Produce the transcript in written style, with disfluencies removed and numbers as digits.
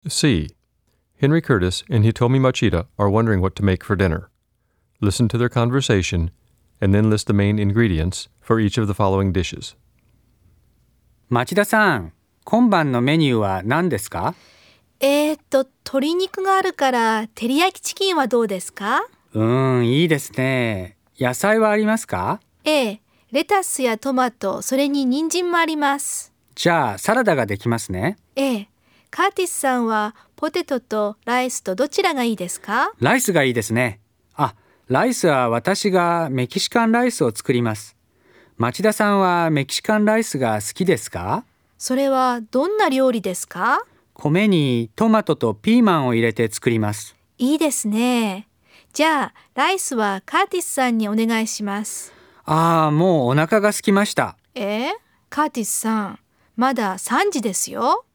C. Henry Curtis and Hitomi Machida are wondering what to make for dinner. Listen to their conversation and then list the main ingredients for each of the following dishes. 町田さん、今晩のメニューは何ですか？ 鶏肉があるから照り焼きチキンはどうですか？ いいですね。野菜はありますか？ レタスやトマト、それに人参もあります。 じゃあサラダができますね。 カーティスさんはポテトとライスとどちらがいいですか？ ライスがいいですね。ライスは私がメキシカンライスを作ります。町田さんはメキシカンライスが好きですか？ それはどんな料理ですか？ 米にトマトとピーマンを入れて作ります。 いいですね。じゃあライスはカーティスさんにお願いします。 もうお腹が空きました。 カーティスさん、まだ3時ですよ。